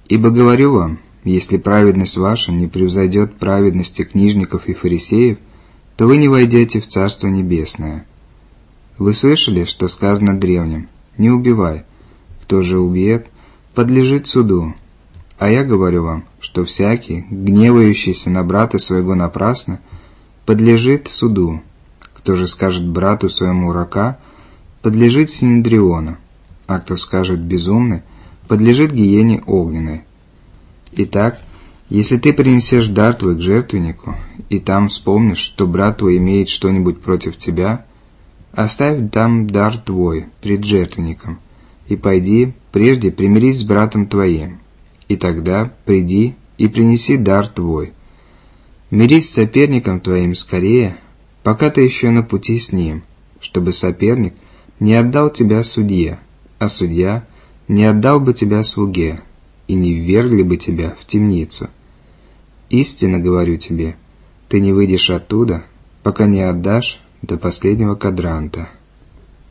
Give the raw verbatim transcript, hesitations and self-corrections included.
Ибо говорю вам, если праведность ваша не превзойдет праведности книжников и фарисеев, то вы не войдете в Царство Небесное. Вы слышали, что сказано древним: «Не убивай, кто же убьет, подлежит суду». А я говорю вам, что всякий, гневающийся на брата своего напрасно, подлежит суду. Кто же скажет брату своему рака, подлежит синедриону, а кто скажет безумный, подлежит гиене огненной. Итак, если ты принесешь дар твой к жертвеннику, и там вспомнишь, что брат твой имеет что-нибудь против тебя, оставь там дар твой пред жертвенником, и пойди, прежде примирись с братом твоим, и тогда приди и принеси дар твой. Мирись с соперником твоим скорее, пока ты еще на пути с ним, чтобы соперник не отдал тебя судье, а судья не отдал бы тебя слуге, и не ввергли бы тебя в темницу. Истинно говорю тебе, ты не выйдешь оттуда, пока не отдашь до последнего кадранта.